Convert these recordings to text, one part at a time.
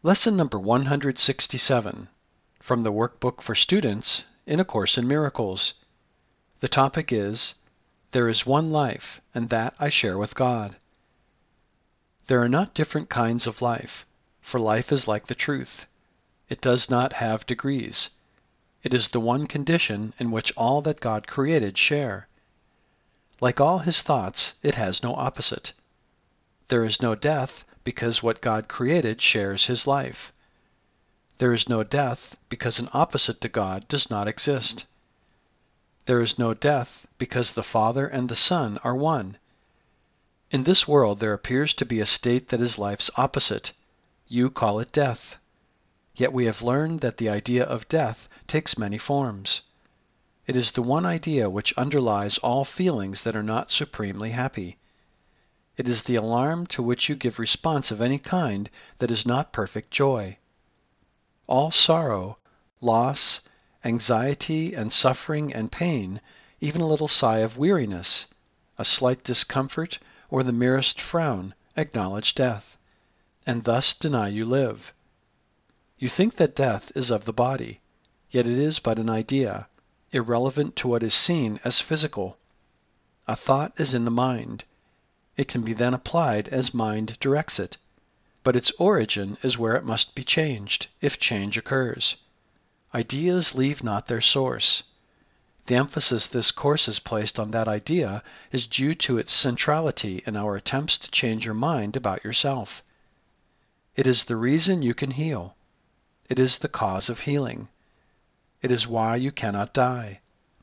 Lesson number 167 from the Workbook for Students in A Course in Miracles. The topic is, There is one life, and that I share with God. There are not different kinds of life, for life is like the truth. It does not have degrees. It is the one condition in which all that God created share. Like all his thoughts, it has no opposite. There is no death, because what God created shares his life. There is no death, because an opposite to God does not exist. There is no death, because the Father and the Son are one. In this world there appears to be a state that is life's opposite. You call it death. Yet we have learned that the idea of death takes many forms. It is the one idea which underlies all feelings that are not supremely happy. It is the alarm to which you give response of any kind that is not perfect joy. All sorrow, loss, anxiety and suffering and pain, even a little sigh of weariness, a slight discomfort, or the merest frown, acknowledge death, and thus deny you live. You think that death is of the body, yet it is but an idea, irrelevant to what is seen as physical. A thought is in the mind. It can be then applied as mind directs it, but its origin is where it must be changed, if change occurs. Ideas leave not their source. The emphasis this course has placed on that idea is due to its centrality in our attempts to change your mind about yourself. It is the reason you can heal. It is the cause of healing. It is why you cannot die.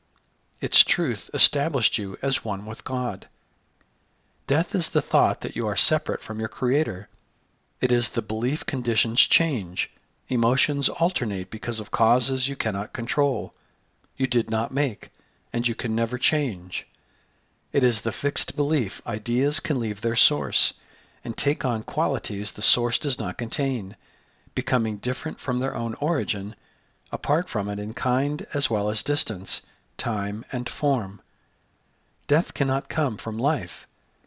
Its truth established you as one with God. Death is the thought that you are separate from your Creator. It is the belief conditions change. Emotions alternate because of causes you cannot control, you did not make, and you can never change. It is the fixed belief ideas can leave their source and take on qualities the source does not contain, becoming different from their own origin, apart from it in kind as well as distance, time and form. Death cannot come from life.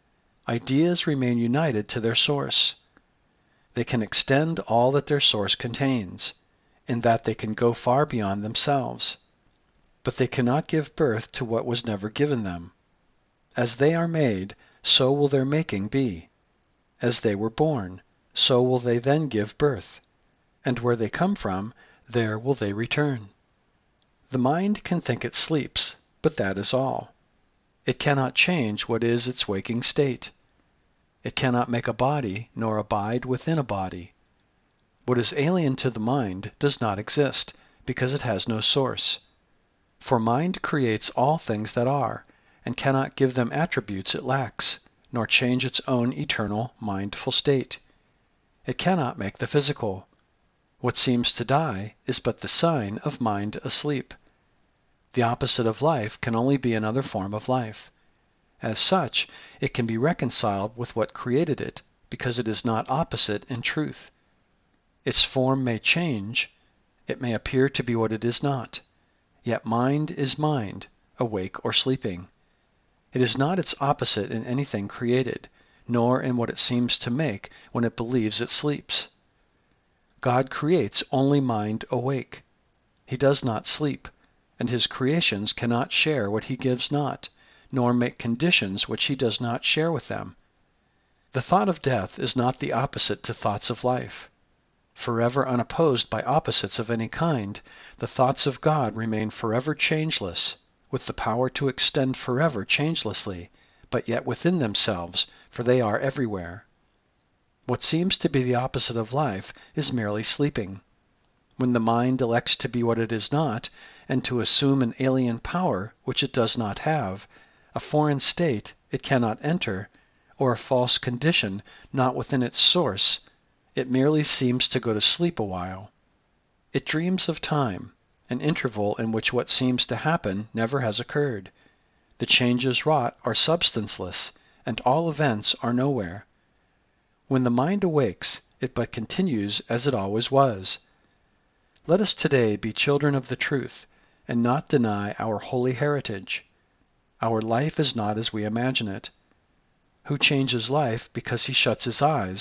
Ideas remain united to their source. They can extend all that their source contains, in that they can go far beyond themselves. But they cannot give birth to what was never given them. As they are made, so will their making be. As they were born, so will they then give birth. And where they come from, there will they return. The mind can think it sleeps, but that is all. It cannot change what is its waking state. It cannot make a body, nor abide within a body. What is alien to the mind does not exist, because it has no source. For mind creates all things that are, and cannot give them attributes it lacks, nor change its own eternal mindful state. It cannot make the physical. What seems to die is but the sign of mind asleep. The opposite of life can only be another form of life. As such, it can be reconciled with what created it, because it is not opposite in truth. Its form may change, it may appear to be what it is not. Yet mind is mind, awake or sleeping. It is not its opposite in anything created, nor in what it seems to make when it believes it sleeps. God creates only mind awake. He does not sleep, and his creations cannot share what he gives not, nor make conditions which he does not share with them. The thought of death is not the opposite to thoughts of life. Forever unopposed by opposites of any kind, the thoughts of God remain forever changeless, with the power to extend forever changelessly, but yet within themselves, for they are everywhere. What seems to be the opposite of life is merely sleeping. When the mind elects to be what it is not, and to assume an alien power which it does not have, a foreign state it cannot enter, or a false condition not within its source, it merely seems to go to sleep a while. It dreams of time, an interval in which what seems to happen never has occurred. The changes wrought are substanceless, and all events are nowhere. When the mind awakes, it but continues as it always was. Let us today be children of the truth, and not deny our holy heritage. Our life is not as we imagine it. Who changes life because he shuts his eyes,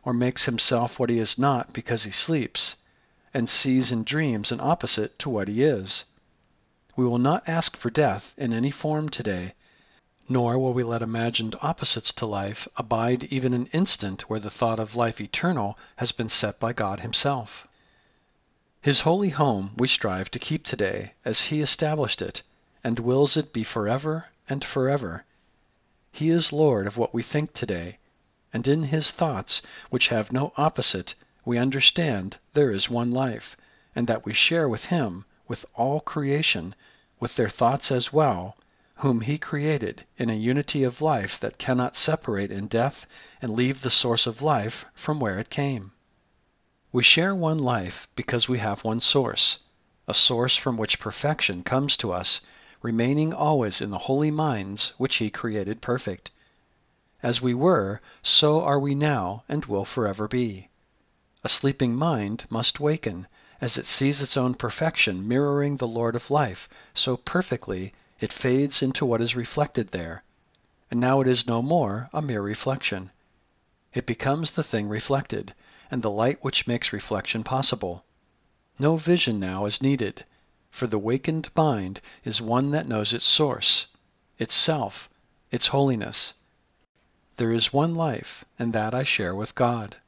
or makes himself what he is not because he sleeps, and sees in dreams an opposite to what he is. We will not ask for death in any form today, nor will we let imagined opposites to life abide even an instant where the thought of life eternal has been set by God himself. His holy home we strive to keep today as he established it, and wills it be forever and forever. He is Lord of what we think today, and in his thoughts, which have no opposite, we understand there is one life, and that we share with him, with all creation, with their thoughts as well, whom he created in a unity of life that cannot separate in death and leave the source of life from where it came. We share one life because we have one source, a source from which perfection comes to us, remaining always in the holy minds which he created perfect. As we were, so are we now and will forever be. A sleeping mind must waken, as it sees its own perfection mirroring the Lord of life so perfectly it fades into what is reflected there, and now it is no more a mere reflection. It becomes the thing reflected, and the light which makes reflection possible. No vision now is needed, for the wakened mind is one that knows its source, its self, its holiness. There is one life, and that I share with God.